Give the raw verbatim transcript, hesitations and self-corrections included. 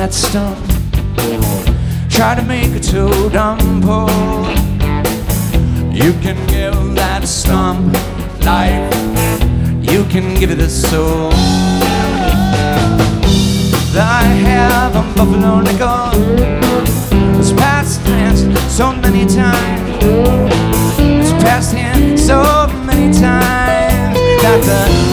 that stump, try to make it to dumb pull. You can give that stump life, you can give it a soul. I have a buffalo nickel, it's past hands so many times, it's past hands so many times that the